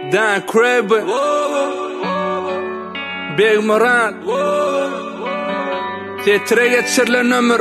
Dan Crib Big Murad Tetre geçirlen ömür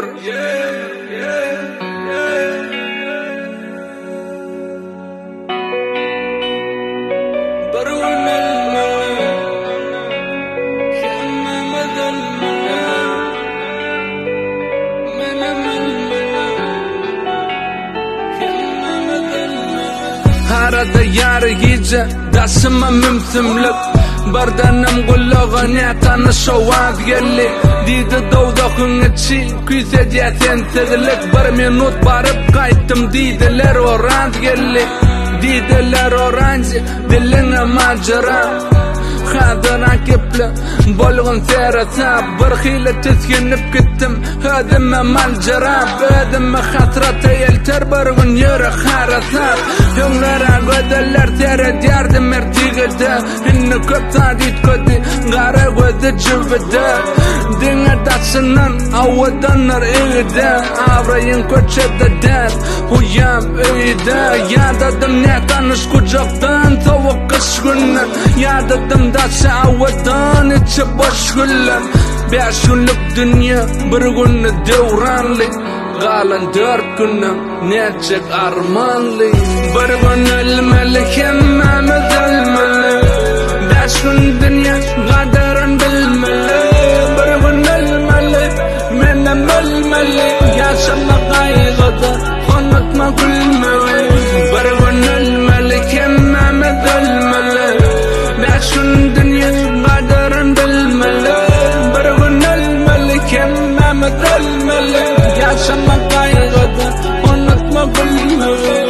Arada yar gece dasıma mümtümlük Bardanım kulluğa niyatana şovad gelli Didi doğdakın içi küse diyaten tıgılık Bir minut barıp kayttım didiler orant gelli Didiler orancı diline macera Khadana kipli bolğun terata Bir hile tütkinip gittim Ödümme malcara Ödümme hatrata yelter bir gün yürü haratar Yunlara gödeler teret yardım ertigildi Inni köp tadit ködi Gara göde cüvidi Dine datsının avadanlar iyidi Avrayın köçede der Uyam iyidi Yadadım ne tanış kucaktan Tavuk kış günler Yadadım datsa avadan içi boş güller 5 günlük dünya bir günü devranlı Galan 4 günüm necek armanlı Bir gün ölmeli kemmemiz ölmeli 5 gün dünya kaderin bilmeli Bir gün ölmeli menem ölmeli Yaşama kaygıda unutma gülmeli Bir gün ölmeli kemmemiz ölmeli 5 gün dünya kaderin bilmeli Bir gün ölmeli kemmemiz ölmeli Yaşama kaygıda unutma gülmeli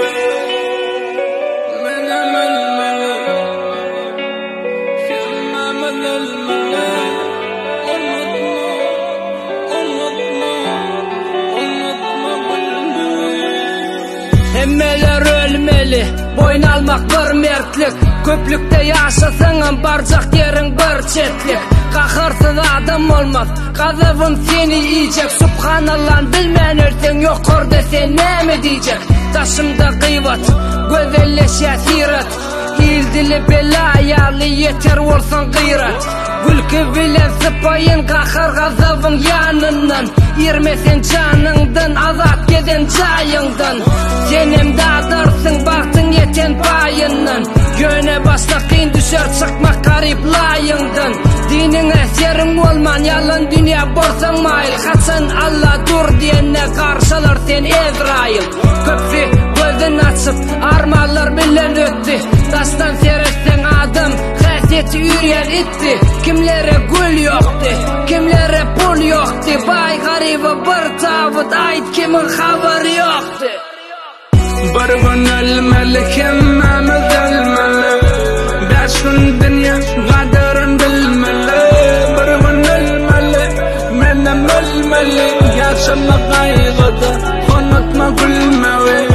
Menem ölmeli kemmemiz ölmeli Unutma gülmeli Emmeler ölmeli boyun almak bir mertlik Köplükte yaşasın barcak yerin bir çetlik Kahırsız adam olmaz Gazabın seni yiyecek Subhanallah bilmen ölsen yokur desen ne mi diyecek Taşımda kıyvat Gözelleşe sirat İldili bela ayarlı yeter olsan gıyrat Gülkü bilen sıpayın kahır gazabın yanından Yermesen canından azat geden cayından Senem dağdırsın baktın yeten payından Göne baştakın düşer çıkmak garip layından Dinin eserin olman yalan dünya borsan mail Hasan Allah dur diyene karşılar sen Ezrail Köpsi gözün açıp armalar bilen öttü Taştan seyretsen adam hasiyeti yürüyen itti Kimlere gül yoktu, kimlere pul yoktu Bay garibi bir tavut ait kimin haberi yoktu Bir gün ölmeli kemmemiz ölmeli 5 gün dünya kaderin bilmeli Bir gün ölmeli menem ölmeli Yaşama kaygıda unutma gülmeli